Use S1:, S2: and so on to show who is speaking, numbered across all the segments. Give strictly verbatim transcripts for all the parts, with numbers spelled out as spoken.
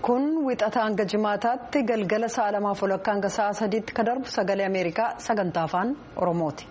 S1: Kun wixata hanga jimaataatti galgala sa'a lamaaf walakkaa hanga sa'a sadiitti kan darbu sagalee Ameerikaa sagantaa afaan Oromooti.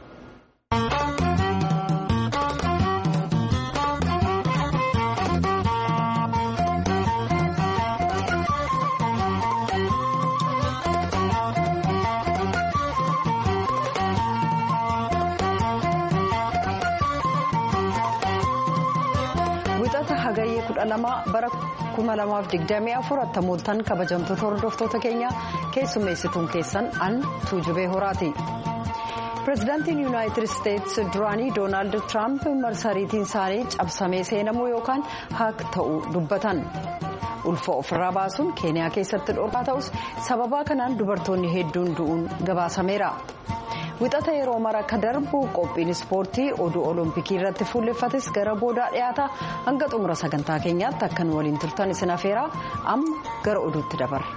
S1: Hagayyee kudha lama bara kuma lamaaf digdamii afur attamooltan kabajamtoota hordoftoota keenya keessummeessituun keessan an Tuujubee Horaati. Pireezidaantiin Yuunaayitid Isteetsi duraanii Doonaald Tiraamp marsariitiin isaanii cabsamee seenamuu yookaan haak ta'uu dubbatan. Ulfa ofirraa baasuun Keeniyaa keessatti dhorkaa ta'us sababaa kanaan dubartoonni hedduun du'uun gabaasameera. Wixata yeroo mara akka darbu qophiin ispoortii oduu olompikii irratti fuulleffates gara boodaa dhiyaata. Hanga xumura sagantaa keenyaatti akkan waliin turtan isin afeera. Amma gara oduutti dabarra.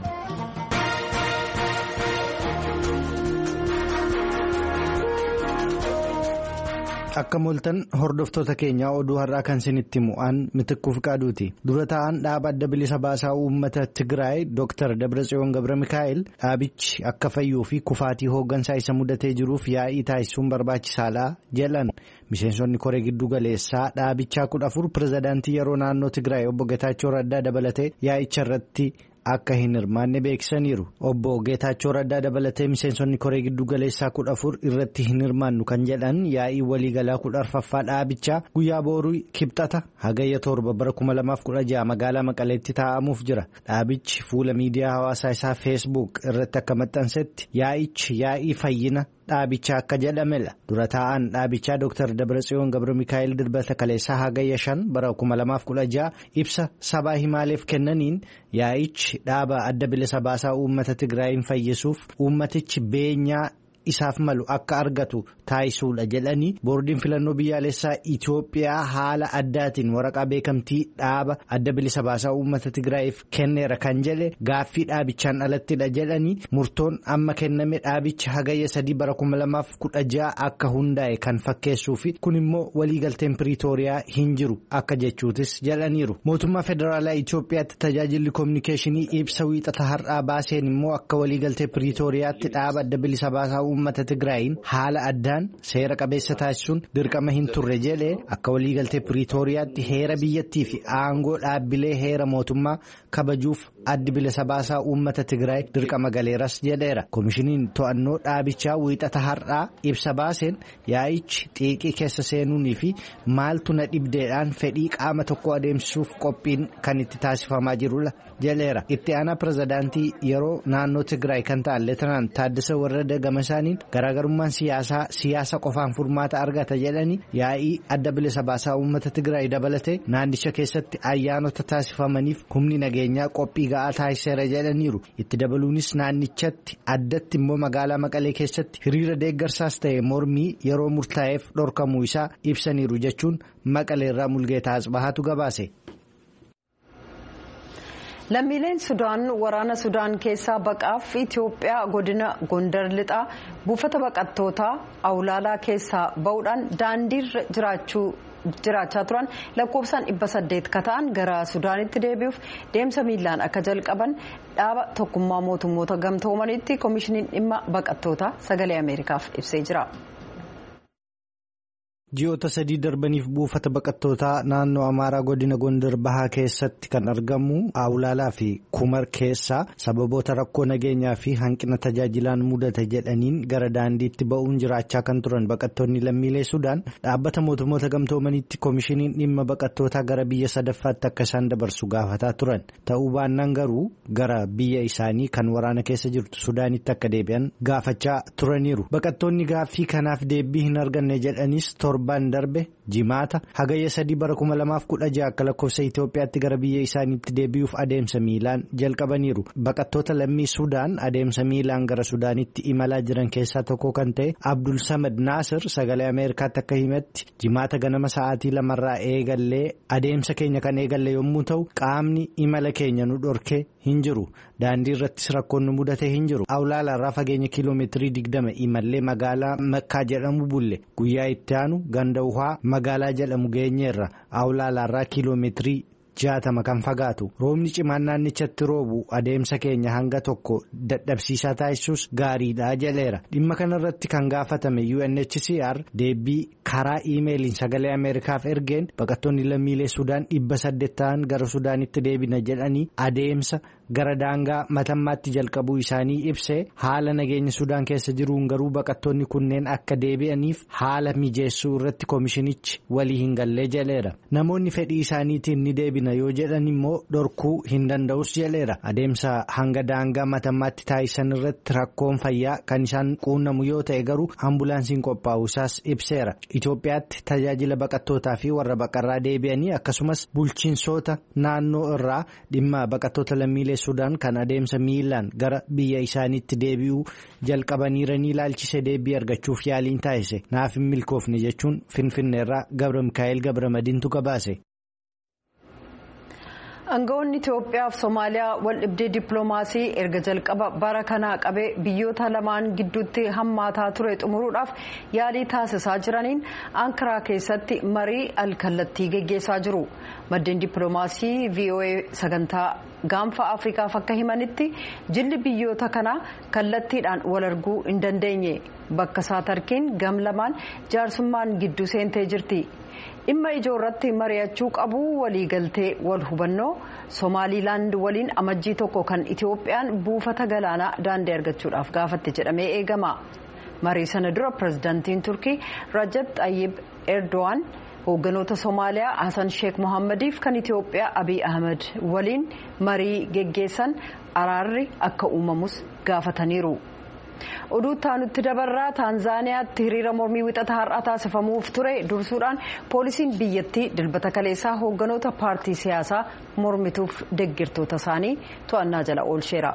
S2: Akka mooltan hordoftoota keenyaa oduu har'aa kan isinitti mu'aan Mitikkuu Fiqaaduuti. Dura taa'an dhaaba adda bilisa baasaa uummata Tigraay Dooktar Dabratsiyoon Gabra Mikaa'el dhaabichi akka fayyuu fi kufaatii hooggansaa isa mudatee jiruuf yaa'ii taasisuun barbaachisaadha jedhan. Miseensonni koree giddu galeessaa dhaabichaa kudha afur pirezidaantii yeroo naannoo Tigraay obbo Geetaachoo Raddaa dabalatee yaa'icha irratti akka hin hirmaanne beeksisaniiru. Obbo Geetaachoo Raddaa dabalatee miseensonni koree giddu galeessaa kudha afur irratti hin hirmaannu kan jedhan yaa'ii waliigalaa kudha arfaffaa dhaabichaa guyyaa booruu kibxata hagayya torba bara kuma lamaaf kudha jaha magaalaa Maqaleetti taa'amuuf jira. Dhaabichi fuula miidiyaa hawaasaa isaa feesbuuk irratti akka maxxansetti yaa'ichi yaa'ii fayyina dhaabichaa akka jedhamedha. Dura taa'an dhaabichaa Dooktar Dabratsiyoon Gabra Mikaa'el Dilbata Kaleessaa hagayya shan bara kuma lamaaf kudha jaha ibsa sabaa himaaleef kennaniin yaa'ichi dhaaba adda bilisa baasaa uummata Tigraayin fayyisuuf uummatichi beenyaa isaaf malu akka argatu taasisuudha jedhanii boordiin filannoo biyyaalessaa Itoophiyaa haala addaatiin waraqaa beekamtii dhaaba adda bilisa baasaa uummata Tigraayiif kenneera kan jedhe gaaffii dhaabichaan alattidha jedhanii murtoon amma kenname dhaabicha hagayya sadii bara kuma lamaaf kudha jaha akka hundaa'e kan fakkeessuu fi kun immoo waliigalteen Piriitooriyaa hin jiru akka jechuutis jedhaniiru. Mootummaa federaalaa Itoophiyaatti tajaajilli koominikeeshinii ibsa wiixata har'aa baaseen immoo akka waliigaltee Piriitooriyaatti dhaaba adda bilisa baasaa uummata Tigraayin haala addaan seera qabeessa taasisuun dirqama hin turre jedhee akka waliigaltee Piriitooriyaatti heera biyyattii fi aangoo dhaabbilee heera mootummaa kabajuuf addi bilisa baasaa uummata Tigraay dirqama galeeras jedheera. Koomishiniin to'annoo dhaabichaa wiixata har'aa ibsa baaseen yaa'ichi xiiqii keessa seenuunii fi maaltu na dhibdeedhaan fedhii qaama tokko adeemsisuuf qophiin kan itti taasifamaa jirudha jedheera. Itti aanaa pirezidaantii yeroo naannoo Tigraay kan ta'an Leetenant Taaddasee Warradaa gama isaaniin garaagarummaan siyaasaa siyaasa qofaan furmaata argata jedhanii yaa'ii adda bilisa baasaa uummata Tigraay dabalatee naannicha keessatti ayyaanota taasifamaniif humni nageenyaa qophii ga'aa taasiseera jedhaniiru. Itti dabaluunis naannichatti addatti immoo magaalaa Maqalee keessatti hiriira deeggarsaas ta'e mormii yeroo murtaa'eef dhorkamuu isaa ibsaniiru jechuun Maqaleerraa Mulgeetaa Asbahaatu gabaase.
S1: Lammiileen Sudaan waraana Sudaan keessaa baqaaf Itoophiyaa godina Gondar lixaa buufata baqattootaa Awlaalaa keessaa ba'uudhaan daandiirra jiraachuu jiraachaa turan lakkoofsaan dhibba saddeet ka ta'an gara Sudaanitti deebi'uuf deemsa miilaan akka jalqaban dhaaba tokkummaa mootummoota gamtoomanitti koomishiniin dhimma baqattootaa sagalee Ameerikaaf ibsee jira.
S2: Ji'oota sadii darbaniif buufata baqattootaa naannoo Amaaraa godina Gondar Bahaa keessatti kan argamu Awlaalaa fi Kumar keessaa sababoota rakkoo nageenyaa fi hanqina tajaajilaan mudate jedhaniin gara daandiitti ba'uun jiraachaa kan turan baqattoonni lammiilee Sudaan dhaabbata mootummoota gamtoomanitti koomishiniin dhimma baqattootaa gara biyya sadaffaatti akka isaan dabarsu gaafataa turan. Ta'uu baannaan garuu gara biyya isaanii kan waraana keessa jirtu Sudaanitti akka deebi'an gaafachaa turaniiru. Baqattoonni gaaffii kanaaf deebii hin arganne jedhanis torbaan darbe jimaata hagayya sadii bara kuma lamaaf kudha jaha akka lakkoofsa Itoophiyaatti gara biyya isaaniitti deebi'uuf adeemsa miilaan jalqabaniiru. Baqattoota lammii Sudaan adeemsa miilaan gara Sudaanitti imalaa jiran keessaa tokko kan ta'e Abdul Samad Naasir sagalee Ameerikaatti akka himetti jimaata ganama sa'aatii lamarraa eegallee adeemsa keenya kan eegalle yommuu ta'u qaamni imala keenya nu dhorkee hin jiru. Daandii irrattis rakkoon nu mudatee hin jiru. Awlaalaa irraa fageenya kiiloomeetirii digdama imallee magaalaa Makkaa jedhamu bulle guyyaa itti aanu ganda uhaa magaalaa jedhamu geenyeerra. Awlaalaa irraa kiiloomeetirii jaatama kan fagaatu. Roobni cimaan naannichatti roobu adeemsa keenya hanga tokko dadhabsiisaa taasisuus gaariidha jedheera. Dhimma kanarratti kan gaafatame U N H C R deebii karaa iimeeliin sagalee Ameerikaaf ergeen baqattoonni lammiilee Sudaan dhibba saddeet ta'an gara Sudaanitti deebina jedhanii adeemsa gara daangaa matammaatti jalqabuu isaanii ibsee haala nageenya Sudaan keessa jiruun garuu baqattoonni kunneen akka deebi'aniif haala mijeessuu irratti koomishinichi walii hin gallee jedheera. Namoonni fedhii isaaniitiin ni deebina yoo jedhan immoo dhorkuu hin danda'us jedheera. Adeemsa hanga daangaa matammaatti taasisan irratti rakkoon fayyaa kan isaan quunnamu yoo ta'e garuu ambulaansiin qophaa'u isaas ibseera. Itoophiyaatti tajaajila baqattootaa fi warra baqarraa deebi'anii akkasumas bulchiinsoota naannoo irraa dhimma baqattoota lammiilee Sudaan kan adeemsa miilaan gara biyya isaaniitti deebi'uu jalqabaniiranii ilaalchise deebii argachuuf yaaliin taasise naaf hin milkoofne jechuun Finfinneerraa Gabra Mikaa'el Gabra Madiintu gabaase.
S1: Aangawoonni Itoophiyaa fi Somaaliyaa wal dhibdee dippiloomaasii erga jalqaba bara kanaa qabee biyyoota lamaan gidduutti hammaataa ture xumuruudhaaf yaalii taasisaa jiraniin Ankaraa keessatti marii alkallattii geggeessaa jiru. Maddeen dippiloomaasii V O A sagantaa gaanfa Afrikaaf akka himanitti jilli biyyoota kanaa kallattiidhaan wal arguu hin dandeenye. Bakka isaa tarkiin gam lamaan jaarsummaan gidduu seentee jirti. Dhimma ijoorratti mari'achuu qabu waliigaltee wal hubannoo Somaaliilaand waliin amajjii tokko kan Itoophiyaan buufata galaanaa daandii argachuudhaaf gaafatte jedhamee eegama. Marii sana dura pirezidaantiin Turkii Rajab Tayyib Erdogan hoogganoota Somaaliyaa Hassan Sheikh Mohammadiif kan Itoophiyaa Abiy Ahmed waliin marii geggeessan araarri akka uumamus gaafataniiru. Oduu taanutti dabarraa Taanzaaniyaatti hiriira mormii wixata har'aa taasifamuuf ture dursuudhaan poolisiin biyyattii dilbata kaleessaa hoogganoota paartii siyaasaa mormituuf deeggartoota isaanii to'annaa jala oolcheera.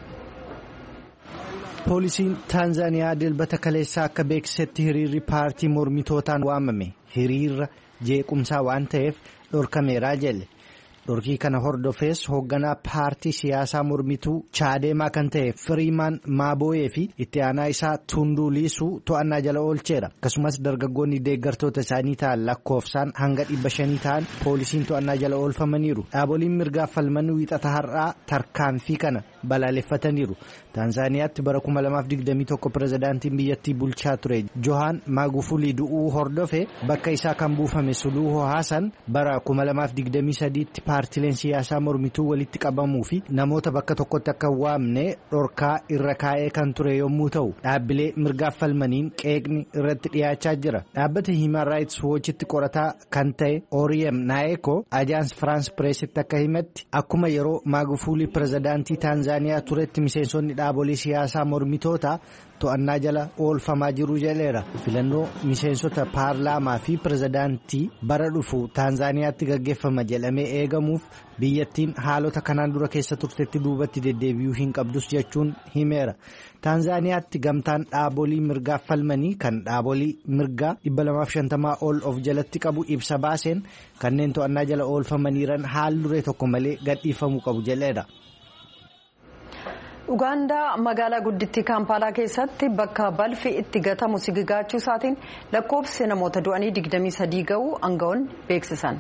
S2: Poolisiin Taanzaaniyaa dilbata kaleessaa akka beeksisetti hiriirri paartii mormitootaan waamame hiriira jeequmsaa waan ta'eef dhorkameeraa jedhe. Dhorkii kana hordofees hoogganaa paartii siyaasaa mormituu Chaadeemaa kan ta'e Firiimaan Maaboyee fi itti aanaa isaa Tunduu Liisuu to'annaa jala oolcheera. Akkasumas dargaggoonni deeggartoota isaanii ta'an lakkoofsaan hanga dhibba shanii ta'an poolisiin to'annaa jala oolfamaniiru. Dhaaboliin mirgaaf falman wixata har'aa tarkaanfii kana balaaleffataniiru. Taanzaaniyaatti bara kuma lamaaf digdamii tokko pirezidaantiin biyyattii bulchaa ture Johaan Maagufulii du'uu hordofe bakka isaa kan buufame Suluhu Haasan bara kuma lamaaf digdamii sadiitti paartileen siyaasaa mormituu walitti qabamuu fi namoota bakka tokkotti akka waamne dhorkaa irra kaa'ee kan ture yommuu ta'u dhaabbilee mirgaaf falmaniin qeeqni irratti dhiyaachaa jira. Dhaabbata Human Rights Watchitti qorataa kan ta'e Oriyem Naayeko Ajaans Firaans Pireesitti akka himetti akkuma yeroo Maagufulii pirezidaantii Taanzaaniyaa turetti miseensonni dhaabolee siyaasaa mormitoota to'annaa jala oolfamaa jiru jedheera. Filannoo miseensota paarlaamaa fi pirezidaantii bara dhufu Taanzaaniyaatti gaggeeffama jedhamee eegamuuf biyyattiin haalota kanaan dura keessa turtetti duubatti deddeebi'uu hin qabdus jechuun himeera. Taanzaaniyaatti gamtaan dhaabolii mirgaaf falmanii kan dhaabolii mirgaa dhibba lamaaf shantamaa ol of jalatti qabu ibsa baaseen kanneen to'annaa jala oolfamaniiran haal duree tokko malee gadhiifamuu qabu jedheera.
S1: Ugaandaa magaalaa guddittii Kaampaalaa keessatti bakka balfi itti gatamu sigigaachuu isaatiin lakkoofsi namoota du'anii digdamii sadii ga'uu aangawoonni beeksisan.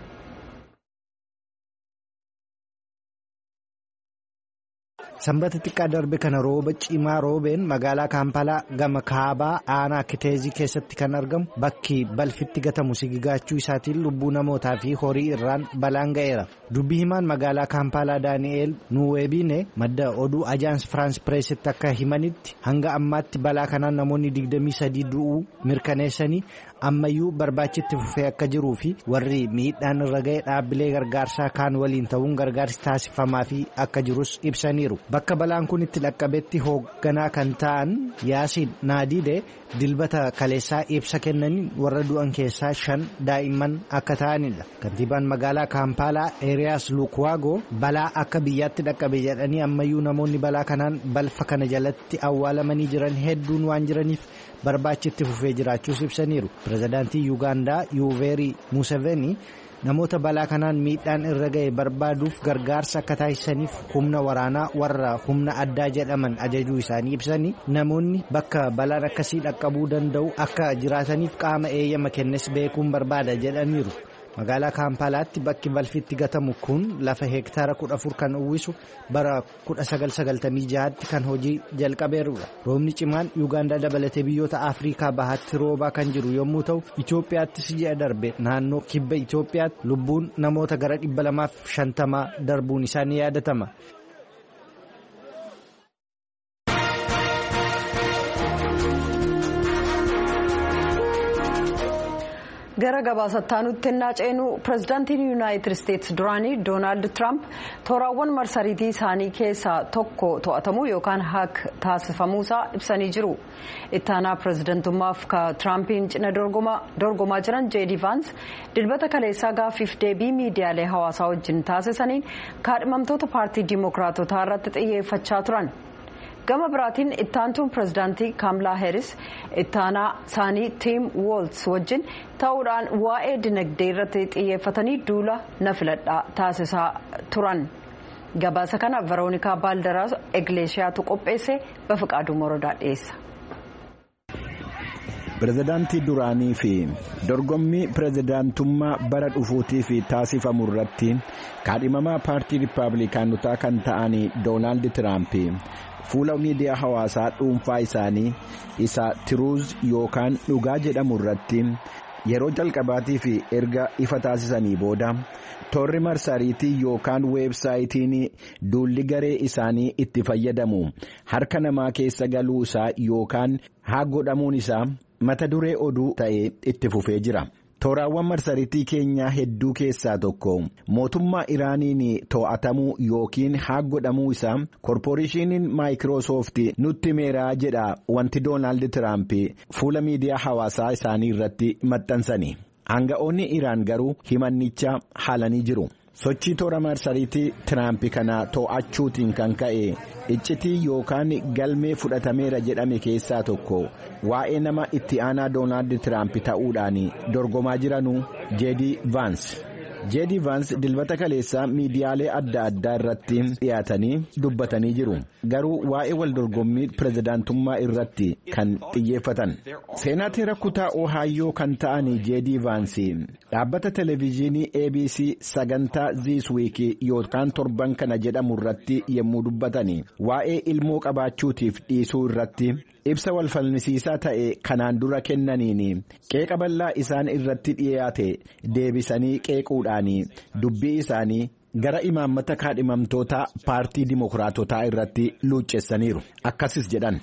S2: Sanbata xiqqaa darbe kana rooba cimaa roobeen magaalaa Kaampaalaa gama kaabaa aanaa Kiteezii keessatti kan argamu bakki balfitti gatamu sigigaachuu isaatiin lubbuu namootaa fi horii irraan balaan ga'eera. Dubbii himaan magaalaa Kaampaalaa Daani'eel Nuweebiine madda oduu Ajaans Firaans Pireesitti akka himanitti hanga ammaatti balaa kanaan namoonni digdamii sadii du'uu mirkaneessanii ammayyuu barbaachitti fufee akka jiruu fi warri miidhaan irra ga'e dhaabbilee gargaarsaa kaan waliin ta'uun gargaarsi taasifamaa fi akka jirus ibsaniiru. Bakka balaan kun itti dhaqqabetti hoogganaa kan ta'an Yaasiin Naadiidee dilbata kaleessaa ibsa kennaniin warra du'an keessaa shan daa'imman akka ta'anidha. Kantiibaan magaalaa Kaampaalaa Eeriyaas Lukwaago balaa akka biyyaatti dhaqqabe jedhanii ammayyuu namoonni balaa kanaan balfa kana jalatti awwaalamanii jiran hedduun waan jiraniif barbaachitti fufee jiraachuus ibsaniiru. Pirezidaantii Yuugaandaa Yuuveerii Museveni namoota balaa kanaan miidhaan irra ga'e barbaaduuf gargaarsa akka taasisaniif humna waraanaa warra humna addaa jedhaman ajajuu isaanii ibsanii namoonni bakka balaan akkasii dhaqqabuu danda'u akka jiraataniif qaama eeyyama kennes beekuun barbaada jedhaniiru. Magaalaa Kaampaalaatti bakki balfitti gatamu kun lafa heektaara kudha afur kan uwwisu bara kudha sagal sagaltamii ja'atti kan hojii jalqabeerudha. Roobni cimaan Yuugaandaa dabalatee biyyoota Afrikaa bahaatti roobaa kan jiru yommuu ta'u, Itoophiyaattis ji'a darbe naannoo kibba Itoophiyaatti lubbuun namoota gara dhibba lamaaf shantamaa darbuun isaa ni yaadatama.
S1: gara gabaasataanutti naaceenu pirezidaantiin yuunaayitid isteetsi duraanii doonaald tiraamp tooraawwan marsariitii isaanii keessaa tokko to'atamuu yookaan haak taasifamuusaa ibsanii jiru. ittaanaa pirezidaantummaaf ka tiraampiin cina dorgomaa jiran jeedi vaans dilbata kaleessaa gaaffiif deebii miidiyaalee hawaasaa wajjin taasisaniin kaadhimamtoota paartii diimokiraatotaa irratti xiyyeeffachaa turan. gama biraatiin ittaantuun pirezidaantii kaamlaa heeris ittaanaa isaanii tiim woolts wajjin ta'uudhaan waa'ee dinagdee irratti xiyyeeffatanii duula na filadhaa taasisaa turan. gabaasa kana veroonikaa baaldaraas egleeshiyaatu qopheesse bafiqaaduu morodaa dhiyeessa.
S3: pirezidaantii duraanii fi dorgommii pirezidaantummaa bara dhufuutiif taasifamu irratti kaadhimamaa paartii riippaabilikaanotaa kan ta'an doonaald tiraamp fuula miidiyaa hawaasaa dhuunfaa isaanii isa tiruuz yookaan dhugaa jedhamu irratti yeroo jalqabaatii fi erga ifa taasisanii booda toorri marsariitii yookaan weebsaayitiin duulli garee isaanii itti fayyadamu harka namaa keessa galuu isaa yookaan haa godhamuun isaa mata duree oduu ta'ee itti fufee jira. Tooraawwan marsariitii keenyaa hedduu keessaa tokko mootummaa Iraaniin to'atamuu yookiin haa godhamuu isaa korporeeshiniin maayikiroosoofti nutti himeera jedha wanti doonaald tiraamp fuula miidiyaa hawaasaa isaanii irratti maxxansani. Aanga'oonni Iraan garuu himannicha haalanii jiru. Sochii toora marsariitii tiraamp kana to'achuutiin kan ka'e iccitii yookaan galmee fudhatameera jedhame keessaa tokko waa'ee nama itti aanaa doonaald tiraamp ta'uudhaan dorgomaa jiranuu jeedi vaans. jeedi vaans dilbata kaleessaa miidiyaalee adda addaa irratti dhiyaatanii dubbatanii jiru. Garuu waa'ee wal dorgommii pirezidaantummaa irratti kan xiyyeeffatan. Seenaateera kutaa Ohaayyoo kan ta'an jeedi vaans dhaabbata televezyiinii A B C sagantaa This Week yookaan torban kana jedhamu irratti yommuu dubbatan waa'ee ilmoo qabaachuutiif dhiisuu irratti ibsa walfalmisiisaa ta'e kanaan dura kennaniin qeeqa bal'aa isaan irratti dhiyaate deebisanii qeequudhaan dubbii isaanii gara imaammata kaadhimamtoota paartii dimokiraatotaa irratti luuccessaniiru. Akkasis jedhan.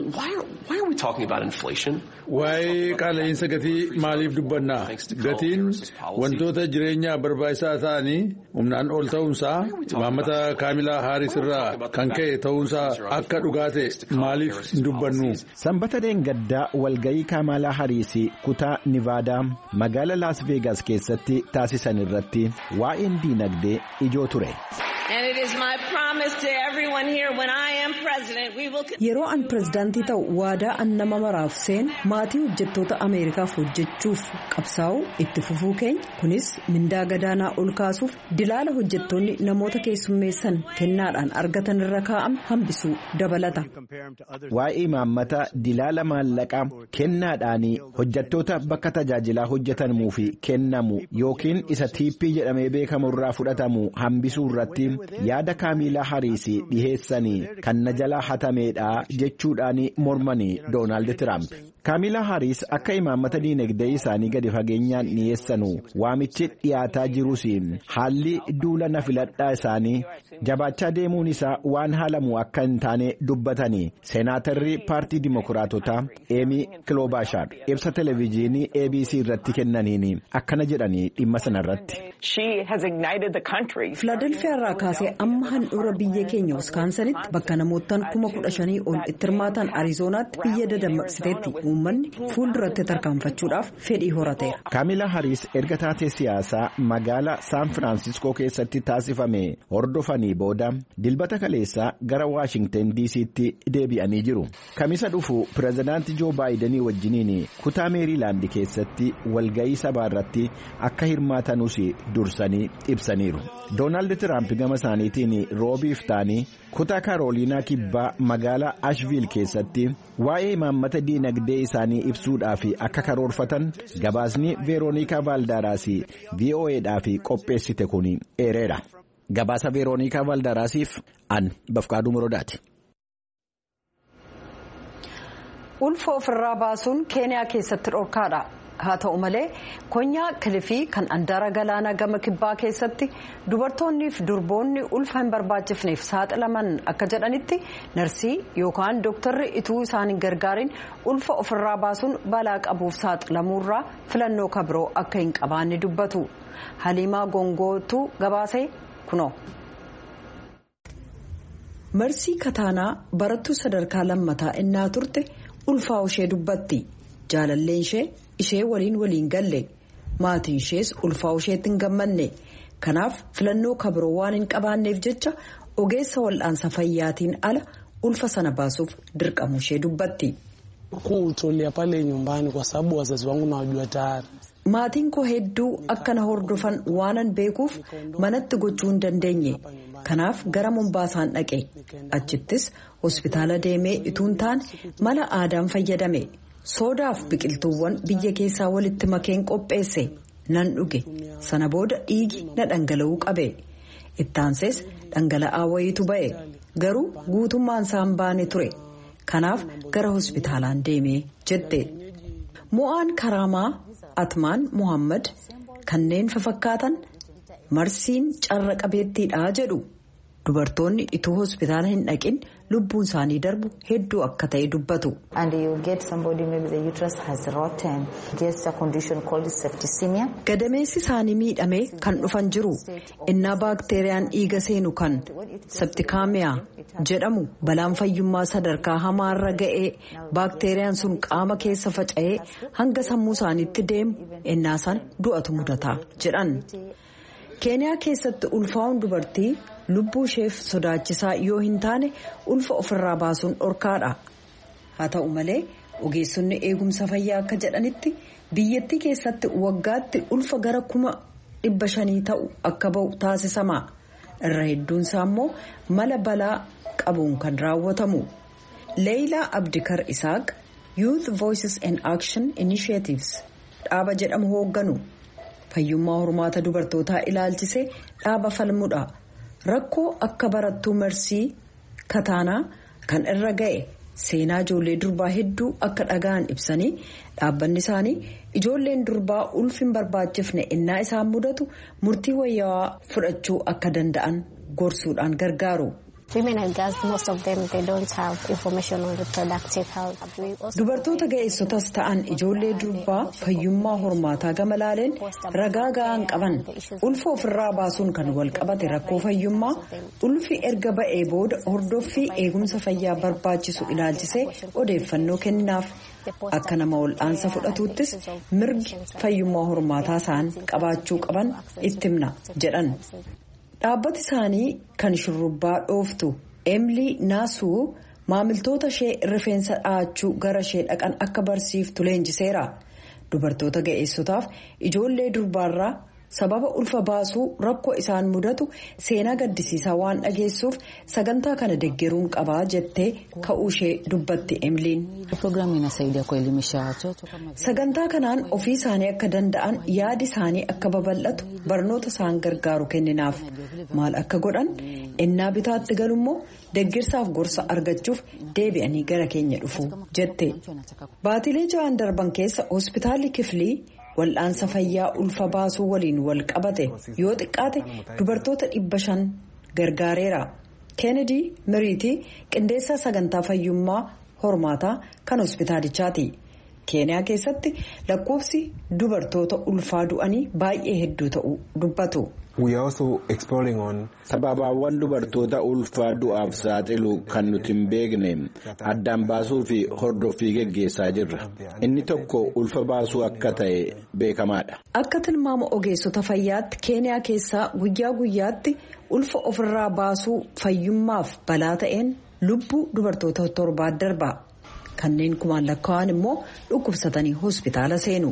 S4: Waa'ee qaala'insa gatii maaliif dubbannaa? Gatiin wantoota jireenyaa barbaachisaa ta'anii humnaan ol ta'uunsaa imaammata kaamilaa haaris irraa kan ka'e ta'uunsaa akka dhugaa ta'e maaliif hin dubbannu?
S3: Sanbata deengaddaa walga'ii kaamilaa haaris kutaa Nivaadaa magaalaa Las Vegas keessatti taasisan irratti waa'een diinagdee ijoo ture.
S1: yeroo an pirezidaantii ta'u waadaa an nama maraaf seen maatii hojjettoota ameerikaaf hojjechuuf qabsaa'u itti fufuu keenya kunis mindaa gadaanaa ol kaasuuf dilaala hojjettoonni namoota keessummeessan kennaadhaan argatan irra kaa'ame hambisuu dabalata.
S3: Waa'ee imaammata dilaala maallaqaa kennaadhaan hojjettoota bakka tajaajilaa hojjetamuuf kennamu yookiin isa tiippii jedhamee beekamu irraa fudhatamu hambisuu irratti yaada kaamilaa haaris dhiheessanii kan na jalaa hatameedha jechuudhaan mormanii doonaald tiraamp. kaamilaa haaris akka imaammata diinagdee isaanii gadi fageenyaan dhiyeessanu waamichi dhiyaataa jirus haalli duula na filadhaa isaanii jabaachaa deemuun isaa waan haalamu akka hin taane dubbatanii seenaatarri paartii dimokiraatotaa Eemi Kiloobaashaar ibsa televezyiinii A B C irratti kennaniin akkana jedhanii dhimma sanarratti.
S1: Filaadelfiyaa irraa kaasee amma handhuura biyya keenya Wiskaansanitti bakka namootaan kuma kudha shanii ol itti hirmaatan Ariizoonaatti biyya dadammaqsiteetti uummanni fuulduratti tarkaanfachuudhaaf fedhii horateera.
S3: Kaamilaa Haaris erga taatee siyaasaa magaalaa Saan Firaansiskoo keessatti taasifame hordofanii booda dilbata kaleessaa gara Waashingtan D C'tti deebi'anii jiru. Kamisa dhufu pirezidaantii Joo Baayidanii wajjiniin kutaa Meeriilaand keessatti walga'ii sabaa irratti akka hirmaatanus dursanii ibsaniiru. Doonaald Tiraamp gama isaaniitiin roobiif ta'anii kutaa Karooliinaa kibbaa magaalaa Ashviil keessatti waa'ee imaammata diinagdee isaanii ibsuudhaaf akka karoorfatan gabaasni Veeroonikaa Vaaldaraas V O E'dhaaf qopheessite kun eereera. Gabaasa Veeroonikaa Vaaldaraasiif an Bafqaaduu Morodaati.
S1: Ulfa ofirraa baasuun Keeniyaa keessatti dhorkaadha. Haa ta'u malee konyaa kilifii kan andaara galaanaa gama kibbaa keessatti dubartoonniif durboonni ulfa hin barbaachifneef saaxilaman akka jedhanitti narsii yookaan dooktarri ituu isaan hin gargaarin ulfa ofirraa baasuun balaa qabuuf saaxilamuurraa filannoo kabiroo akka hin qabaanne dubbatu. Haliimaa Gongootu gabaasee kunoo. Marsii Kataanaa barattuu sadarkaa lammataa innaa turte ulfaa ishee dubbatti. Jaalalleen ishee ishee waliin waliin galle maatiin ishees ulfaa isheetti hin gammanne kanaaf filannoo kabiroo waan hin qabaanneef jecha ogeessa wal'aansa fayyaatiin ala ulfa sana baasuuf dirqamu ishee dubbatti. Maatiin koo hedduu akka na hordofan waanan beekuuf manatti gochuu hin dandeenye kanaaf gara Mombaasaan dhaqe achittis hospitaala deemee ituun taane mala aadaan fayyadame. Soodaaf biqiltuuwwan biyya keessaa walitti makeen qopheesse nan dhuge sana booda dhiigi na dhangala'uu qabe ittaansees dhangala'aa wayiitu ba'e garuu guutummaan isaan baane ture kanaaf gara hospitaalaan deemee jette. Mo'aan Karaamaa Atmaan Muhammad kanneen fafakkaatan marsiin carra qabeettiidhaa jedhu. Dubartoonni ituu hospitaala hin dhaqin lubbuun isaanii darbu hedduu akka ta'e dubbatu. Gadameessi isaanii miidhamee kan dhufan jiru innaa baakteeriyaan dhiiga seenu kan septikaamiyaa jedhamu balaan fayyummaa sadarkaa hamaarra ga'ee baakteeriyaan sun qaama keessa faca'ee hanga sammuu isaaniitti deemu innaa sana du'atu mudataa jedhan. Keeniyaa keessatti ulfaa'uun dubartii lubbuu isheef sodaachisaa yoo hin taane ulfa ofirraa baasuun dhorkaadha. Haa ta'u malee ogeessonni eegumsa fayyaa akka jedhanitti biyyattii keessatti waggaatti ulfa gara kuma dhibba shanii ta'u akka ba'u taasisama. Irra hedduunsaa immoo mala balaa qabuun kan raawwatamu. Leeyilaa Abdikar Isaaq Youth Voices and Action Initiatives dhaaba jedhamu hoogganu. Fayyummaa hormaata dubartootaa ilaalchisee dhaaba falmudha. Rakkoo akka barattuu marsii Kataanaa kan irra ga'e seenaa ijoollee durbaa hedduu akka dhaga'an ibsanii dhaabbanni isaanii ijoolleen durbaa ulfi hin barbaachifne innaa isaan mudatu murtii wayyaawaa fudhachuu akka danda'an gorsuudhaan gargaaru. Dubartoota ga'eessotas ta'an ijoollee durbaa fayyummaa hormaataa gama laaleen ragaa ga'aan qaban ulfa ofirraa baasuun kan wal qabate rakkoo fayyummaa ulfi erga ba'ee booda hordoffii eegumsa fayyaa barbaachisu ilaalchisee odeeffannoo kenninaaf akka nama wal'aansa fudhatuuttis mirgi fayyummaa hormaataa isaan qabaachuu qaban itti himna jedhan. Dhaabbati isaanii kan shurrubbaa dhooftu Emilii Naasuu maamiltoota ishee rifeensa dhahachuu gara ishee dhaqan akka barsiiftu leenjiseera. Dubartoota ga'eessotaaf ijoollee durbaarraa sababa ulfa baasuu rakkoo isaan mudatu seenaa gaddisiisaa waan dhageessuuf sagantaa kana deggeruun qabaa jettee ka'uu ishee dubbatti Emiliin. Sagantaa kanaan ofii isaanii akka danda'an yaadi isaanii akka babal'atu barnoota isaan gargaaru kenninaaf maal akka godhan innaa bitaatti galummoo deggirsaaf gorsa argachuuf deebi'anii gara keenya dhufu jette. Baatilee ja'an darban keessa hospitaalli Kiflii wal'aansa fayyaa ulfa baasuu waliin wal qabate yoo xiqqaate dubartoota dhibba shan gargaareera. Kennedy Miriitii qindeessaa sagantaa fayyummaa hormaataa kan hospitaalichaati. Keeniyaa keessatti lakkoofsi dubartoota ulfaa du'anii baay'ee hedduu ta'uu dubbatu.
S3: Sababaawwan dubartoota ulfaa du'aaf saaxilu kan nuti hin beekne addaan baasuu fi hordoffii geggeessaa jirra. Inni tokko ulfa baasuu akka ta'e beekamaadha.
S1: Akka tilmaama ogeessota fayyaatti Keeniyaa keessaa guyyaa guyyaatti ulfa ofirraa baasuu fayyummaaf balaa ta'een lubbuu dubartoota torbaa darba. Kanneen kumaan lakkaa'an immoo dhukkubsatanii hospitaala seenu.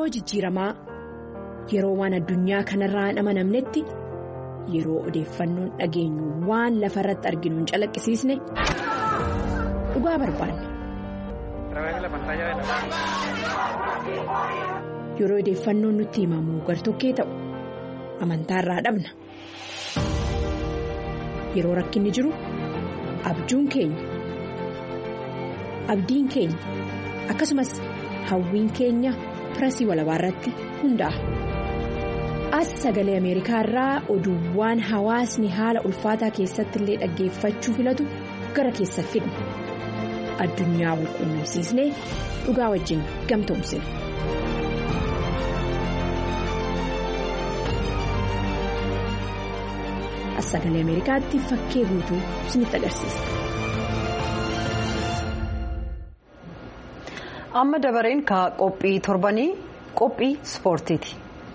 S5: yeroo jijjiiramaa yeroo waan addunyaa kanarraa hin amanamnetti yeroo odeeffannoon dhageenyu waan lafarratti arginu hin calaqqisiisne dhugaa barbaanna. Yeroo odeeffannoon nutti himamu gartokkee ta'u amantaarraa dhabna. Yeroo rakkinni jiru abjuun keenya abdiin keenya akkasumas hawwiin keenya pirasii walabaarratti hundaa'a. As sagalee Ameerikaa irraa oduuwwan hawaasni haala ulfaataa keessatti illee dhaggeeffachuu filatu gara keessa fidna. Addunyaa wal quunnamsiisnee dhugaa wajjin gamtoomsina. As sagalee Ameerikaatti fakkee guutuu isinitti agarsiisa.
S1: Amma dabareen ka qophii torbanii qophii ispoortiiti.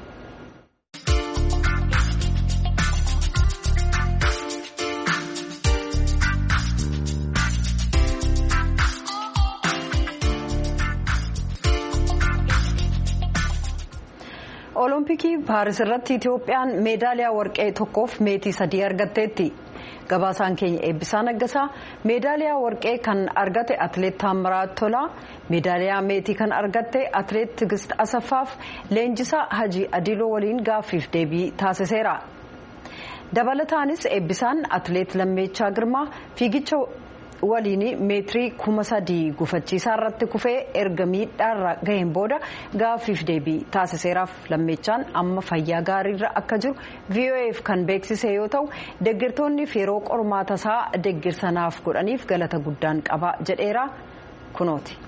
S1: Olompikii Paaris irratti Itoophiyaan meedaaliyaa warqee tokkoof meetii sadii argatteetti. Gabaasaan keenya Eebbisaa Naggasaa meedaaliyaa warqee kan argate atileet Taamiraat Tolaa, meedaaliyaa meetii kan argatte atileet Tigist Asaffaaf Leenjisaa Hajii Adiloo waliin gaaffiif deebii taasiseera. Dabalataanis Eebbisaan atileet Lammeechaa Girmaa fiigicha waliin meetirii kuma sadii gufachiisaa irratti kufee erga miidhaarra gaheen booda gaaffiif deebii taasiseeraaf. Lammeechaan amma fayyaa gaariirra akka jiru V O F kan beeksise yoo ta'u deeggartoonniif yeroo qormaata isaa deeggarsanaaf godhaniif galata guddaan qaba jedheera. Kunooti.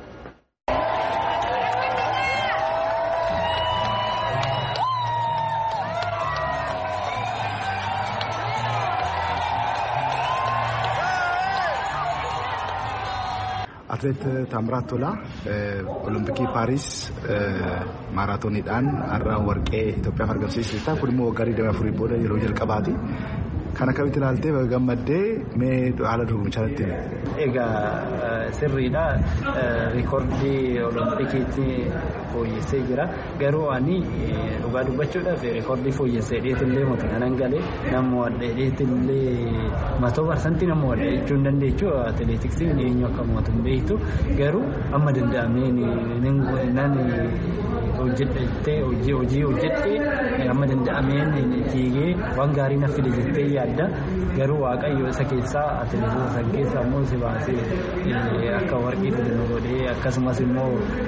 S6: Atileet Taamiraat Tolaa Olompikii Paaris maaraatooniidhaan har'a warqee Itoophiyaaf argamsiiseera. Kun immoo waggaa digdamii afurii booda yeroo jalqabaati. Kan akkamitti ilaaltee gammaddee mee haala dorgomichaa irratti?
S7: Egaa sirriidha. Rikoordii Olompikiitti fooyyessee jira. Garuu ani dhugaa dubbachuudhaaf rikoordii fooyyessee dheetillee mata kanan galee nama wadhee dheetillee matoo barsantii nama wadhee jechuu hin dandeechu. Atileetiksiin eenyu akka mootu hin beektu. Garuu amma danda'ameen nan hojjedhee hojii hojii hojjedhee amma danda'ameen fiigee waan gaarii na fide jettee yaadda. Garuu waaqayyo isa keessaa atileetota san keessaa immoo si baasee akka warqee nu godhee akkasumas immoo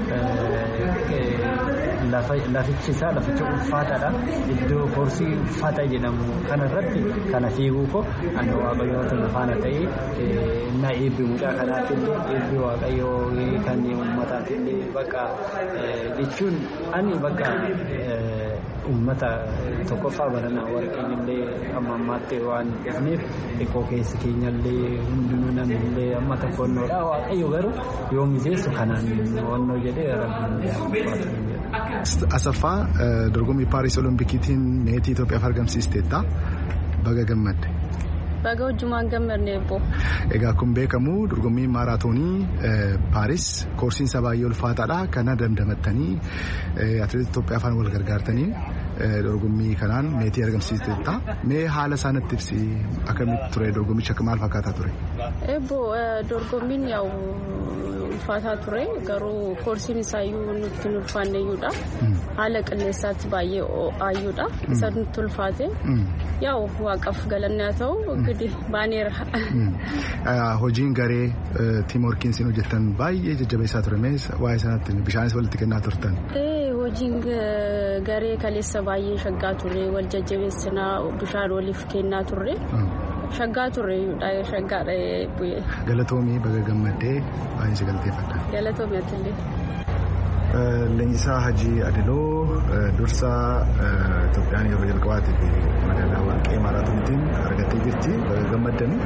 S7: lafichi isaa laficha ulfaataadha. Iddoo koorsii ulfaataa jedhamu kanarratti kana fiiguu koo ani waaqayyoota faana ta'ee na eebbi mucaa kanaatti eebbi waaqayyoo kan uummataatti bakka jechuun ani bakka uummata tokkoffaa barana warqeen illee amma ammaatti waan dhufneef xiqqoo keessi keenyallee hundinuu namillee amma tokkonnoodha. Waaqayyo garuu yoo miseessu kanaan wannoo jedhee rabbiin
S6: Asaffaa dorgommii Paaris Olompikiitiin meetii Itoophiyaaf argamsiisteetta. Baga gammadde.
S8: Baga wajjumaan gammadne eebbo.
S6: Egaa kun beekamu dorgommii maaraatoonii Paaris koorsiinsa baay'ee ulfaataadha. Kana dandamattanii atileetota Itoophiyaa afaan wal gargaartanii dorgommii kanaan meetii argamsiisteetta. Mee haala isaanitti ibsi akkamitti ture dorgommichi akka maal fakkaataa ture?
S8: Eebbo dorgommiin yaa'u ulfaataa ture garuu koorsiin isaayyuu nutti hin ulfaanneeyyuudha. Haala qilleensaatti baay'ee oo'aayyuudha. Isa nutti ulfaate yaa'u waaqaaf galanne haa ta'u gidi baaneera.
S6: Hojiin garee tiim workiinsiin hojjettan baay'ee jajjabeessaa ture. Mee waa'ee sanatti bishaanis walitti kennaa turtan?
S8: Hojiin garee kaleessa baay'ee shaggaa ture. Wal jajjabeessinaa bishaan waliif kennaa turre. Shaggaa turre shaggaadha bu'ee.
S6: Galatoomii baga gammaddee baay'ee si galateeffadha.
S8: Galatoomii atillee.
S6: Leenjisaa Hajii Adiloo dursaa Itoophiyaan yeroo jalqabaatiif madaalaa warqee maaraatooniitiin argattee jirti. Baga gammaddanii.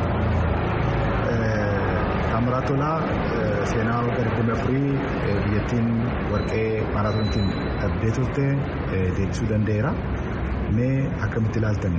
S6: Taamiraat Tolaa seenaa waggaa digdamii afurii biyyattiin warqee maaraatooniitiin dhabdee turte deebisuu danda'eera. Mee akkamitti ilaaltani?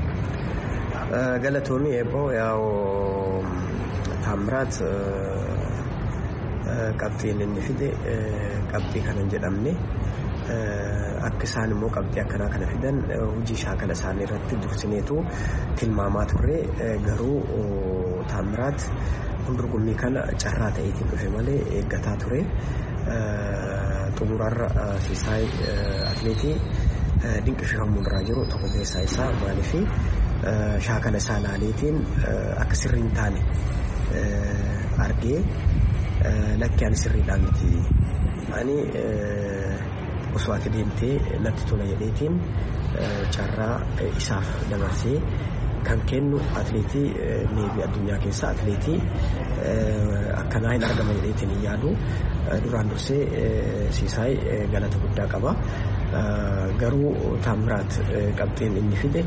S9: Galatoomii eeboo yaa'u Taamiraat qabxiin inni fide qabxii kanan jedhamne akka isaan immoo qabxii akkanaa kana fidan hojii shaakala isaanii irratti dursineetu tilmaamaa ture garuu Taamiraat dorgommii kana carraa ta'eetiin dhufe malee eeggataa ture xumurarra Siisaay atileetii dinqisiifamuu irraa jiru tokko keessaa isaa maaliif shaakala isaa laaleetiin akka sirrii hin taane argee lakkii ani sirriidhaa miti ani osoo ati deemtee natti tola jedheetiin carraa isaaf dabarsee kan kennu atileetii meebii addunyaa keessaa atileetii akkanaa hin argama jedheetiin hin yaadu duraan dursee Siisaay galata guddaa qaba. Garuu Taamiraat qabxiin inni fide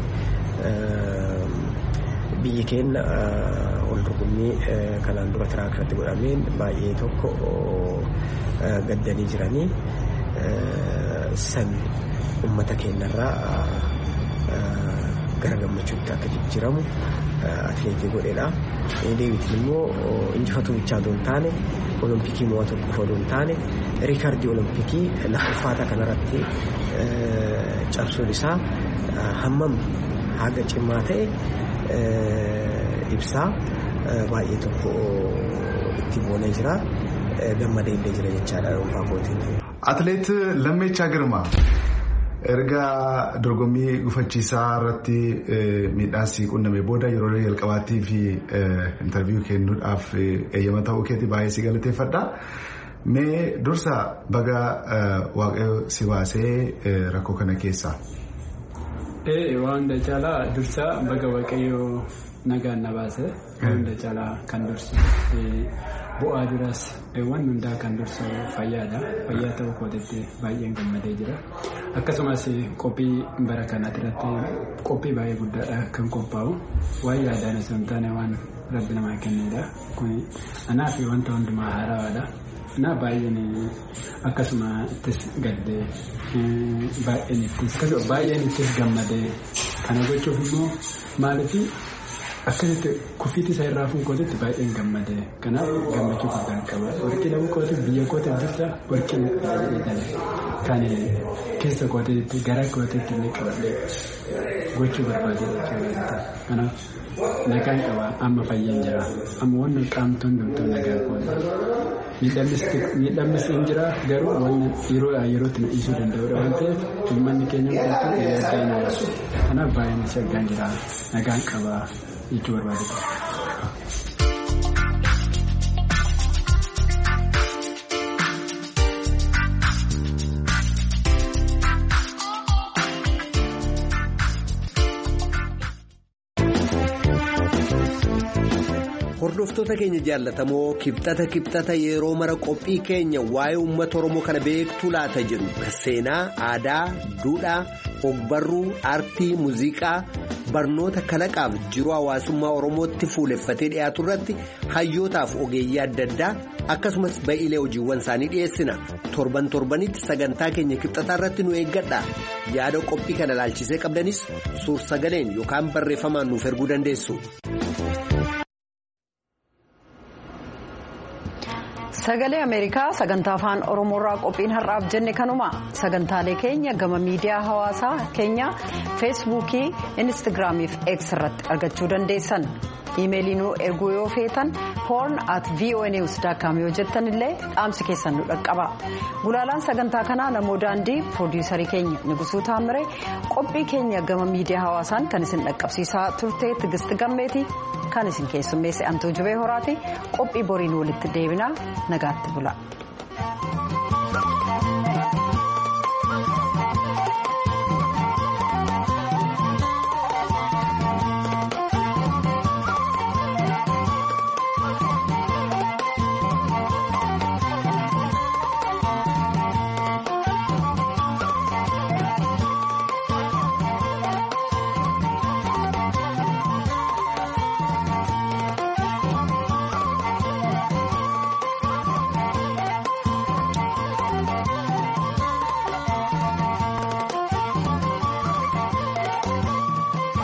S9: biyyi keenya ol dorgommii kanaan dura tiraak irratti godhameen baay'ee tokko gaddanii jiranii san uummata keenyarraa gara gammachuutti akka jijjiiramu atileetii godheedha. Deebitiin immoo injifatuu bichaa osoo hin taane olompikii mo'atu qofa osoo hin taane riikardii olompikii lafa ulfaataa kanarratti cabsuun isaa hammam haga cimaa ta'e ibsaa baay'ee tokko itti boonee jira gammadee illee jira jechaadha dhuunfaa kootiin.
S6: Atileet Lammeechaa Girmaa erga dorgommii gufachiisaa irratti miidhaasii qunname booda yeroo jalqabaattii fi intarviiyuu kennuudhaaf eeyyama ta'uu keetii baay'ee si galateeffadha. Mee dursa baga waaqayyo si baasee rakkoo kana keessaa.
S7: Waan hunda caalaa dursa baga waaqayyo nagaan na baase waan hunda caalaa kan dursu bu'aa duras waan hundaa kan dursu fayyaadha. Fayyaa ta'uu kootitti baay'een gammadee jira. Akkasumas qophii bara kanaatti irratti qophii baay'ee guddaadha kan qophaa'u waan yaadaan osoo hin taane waan rabbi namaa kennedha. Kun anaaf wanta hundumaa haaraadha. Na baay'een akkasuma ittis gaddee baay'een ittis baay'een ittis gammadee kana gochuuf immoo maaliif akkasitti kuffiitti isaa irraa fuunkootitti baay'een gammadee kanaaf gammachuu guddaan qaba. Warqii dhabuu kootiif biyya kootiif dursa warqii kan keessa kootiitti gara kootiitti illee qabadhee gochuu barbaadee jechuudha. Kanaaf nagaan qaba amma fayyaan jira amma wanni qaamtuun hundumtuu nagaa kooti. Miidhamnis hin jira garuu wanni yeroo yerootti na dhiisuu danda'udha waan ta'eef uummanni keenya hundumtuu yaaddaa hin oolchu. Kanaaf baay'een isa argaan jira nagaan qaba jechuu barbaadudha.
S10: Hordoftoota keenya jaallatamoo kibxata kibxata yeroo mara qophii keenya waa'ee uummata Oromoo kana beektuu laata jedhu seenaa, aadaa, duudhaa, ogbarruu, aartii, muuziqaa, barnoota kalaqaaf jiruu hawaasummaa Oromootti fuuleffatee dhiyaatu irratti hayyootaaf ogeeyyii adda addaa akkasumas ba'iilee hojiiwwan isaanii dhiyeessina. Torban torbanitti sagantaa keenya kibxataa irratti nu eeggadha. Yaada qophii kana ilaalchisee qabdanis suur sagaleen yookaan barreeffamaan nuuf erguu dandeessu.
S1: Sagalee Ameerikaa sagantaa afaan Oromoorraa qophiin har'aaf jenne kanuma sagantaalee keenya gama miidiyaa hawaasaa keenya feesbuukii, instaagiraamii fi x irratti argachuu dandeessan. Iimeelii nu erguu yoo feetan horn at voanews dot com yoo jettan illee dhaamsi keessan nu dhaqqaba. Gulaalaan sagantaa kanaa namoo daandii piroodiisarii keenya Nigusuu Taamiree qophii keenya gama miidiyaa hawaasaan kan isin dhaqqabsiisaa turte Tigist Gammeeti kan isin keessummeesse Antuu Jubee Horaati qophii boriin walitti deebinaa nagaatti bula.